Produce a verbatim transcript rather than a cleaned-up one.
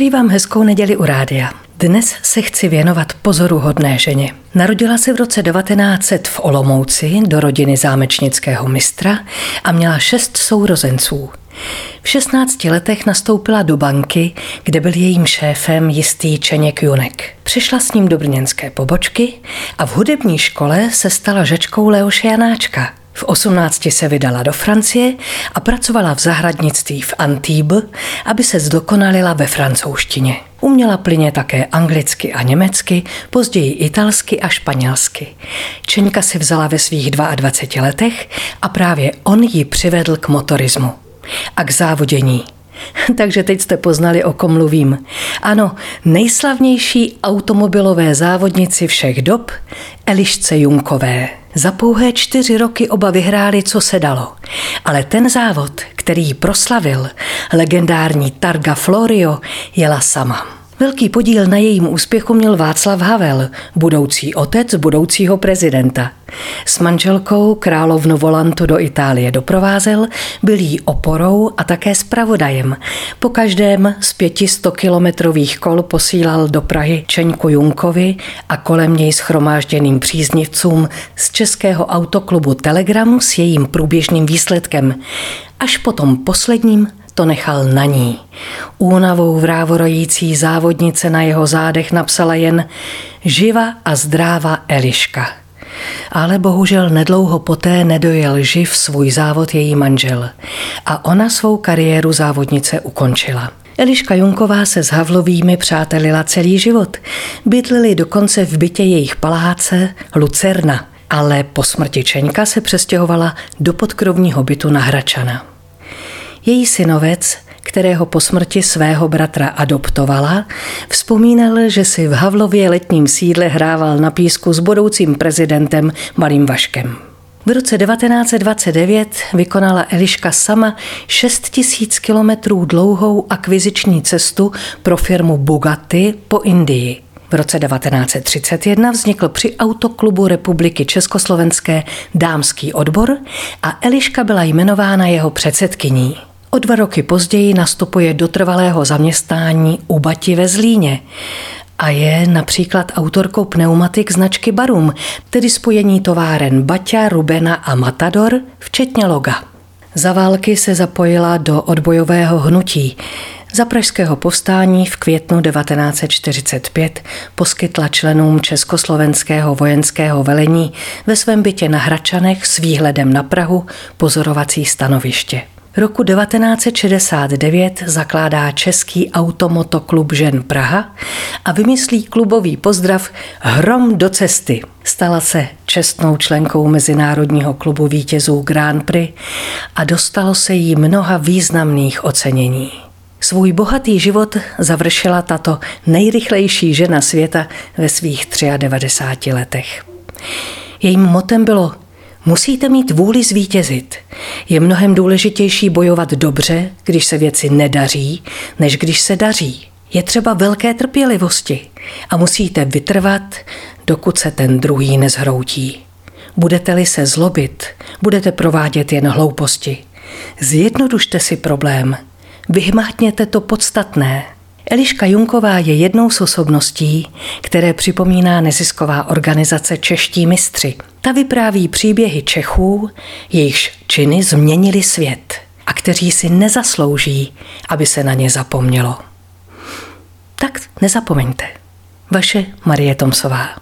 Přeji vám hezkou neděli u rádia. Dnes se chci věnovat pozoruhodné ženě. Narodila se v roce devatenáct set v Olomouci do rodiny zámečnického mistra a měla šest sourozenců. V šestnácti letech nastoupila do banky, kde byl jejím šéfem jistý Čeněk Junek. Přešla s ním do brněnské pobočky a v hudební škole se stala žačkou Leoše Janáčka. V osmnácti se vydala do Francie a pracovala v zahradnictví v Antibes, aby se zdokonalila ve francouzštině. Uměla plynně také anglicky a německy, později italsky a španělsky. Čeňka si vzala ve svých dvaceti dvou letech a právě on ji přivedl k motorismu a k závodění. Takže teď jste poznali, o kom mluvím. Ano, nejslavnější automobilové závodnici všech dob, Elišce Junkové. Za pouhé čtyři roky oba vyhráli, co se dalo. Ale ten závod, který ji proslavil, legendární Targa Florio, jela sama. Velký podíl na jejím úspěchu měl Václav Havel, budoucí otec budoucího prezidenta. S manželkou královnu volantu do Itálie doprovázel, byl jí oporou a také zpravodajem. Po každém z pětistokilometrových kol posílal do Prahy Čeňku Junkovi a kolem něj shromážděným příznivcům z českého autoklubu Telegram s jejím průběžným výsledkem. Až po tom posledním to nechal na ní. Únavou vrávorojící závodnice na jeho zádech napsala jen živa a zdráva Eliška. Ale bohužel nedlouho poté nedojel živ svůj závod její manžel a ona svou kariéru závodnice ukončila. Eliška Junková se s Havlovými přátelila celý život. Bydleli dokonce v bytě jejich paláce Lucerna, ale po smrti Čeňka se přestěhovala do podkrovního bytu na Hradčana. Její synovec, kterého po smrti svého bratra adoptovala, vzpomínal, že si v Havlově letním sídle hrával na písku s budoucím prezidentem Malým Vaškem. V roce devatenáct set dvacet devět vykonala Eliška sama šest tisíc kilometrů dlouhou akviziční cestu pro firmu Bugatti po Indii. V roce devatenáct set třicet jedna vznikl při Autoklubu Republiky Československé dámský odbor a Eliška byla jmenována jeho předsedkyní. O dva roky později nastupuje do trvalého zaměstnání u Bati ve Zlíně a je například autorkou pneumatik značky Barum, tedy spojení továren Baťa, Rubena a Matador, včetně loga. Za války se zapojila do odbojového hnutí. Za pražského povstání v květnu devatenáct set čtyřicet pět poskytla členům československého vojenského velení ve svém bytě na Hradčanech s výhledem na Prahu pozorovací stanoviště. Roku devatenáct set šedesát devět zakládá Český automotoklub žen Praha a vymyslí klubový pozdrav Hrom do cesty. Stala se čestnou členkou Mezinárodního klubu vítězů Grand Prix a dostalo se jí mnoha významných ocenění. Svůj bohatý život završila tato nejrychlejší žena světa ve svých devadesát třech letech. Jejím motem bylo: musíte mít vůli zvítězit. Je mnohem důležitější bojovat dobře, když se věci nedaří, než když se daří. Je třeba velké trpělivosti a musíte vytrvat, dokud se ten druhý nezhroutí. Budete-li se zlobit, budete provádět jen hlouposti. Zjednodušte si problém. Vyhmátněte to podstatné. Eliška Junková je jednou z osobností, které připomíná nezisková organizace Čeští mistři. Ta vypráví příběhy Čechů, jejichž činy změnili svět a kteří si nezaslouží, aby se na ně zapomnělo. Tak nezapomeňte. Vaše Marie Tomsová.